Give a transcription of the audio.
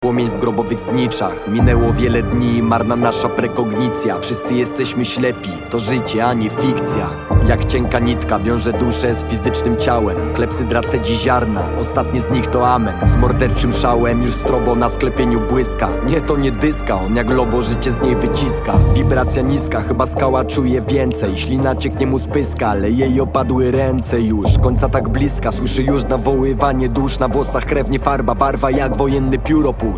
Płomień w grobowych zniczach. Minęło wiele dni, marna nasza prekognicja. Wszyscy jesteśmy ślepi, to życie, a nie fikcja. Jak cienka nitka wiąże duszę z fizycznym ciałem. Klepsydrace dziś ziarna, ostatnie z nich to amen. Z morderczym szałem już strobo na sklepieniu błyska. Nie, to nie dyska, on jak lobo życie z niej wyciska. Wibracja niska, chyba skała czuje więcej. Ślina cieknie mu z pyska, ale jej opadły ręce już. Końca tak bliska, słyszy już nawoływanie dusz. Na włosach krew, nie farba, barwa jak wojenny pióropór.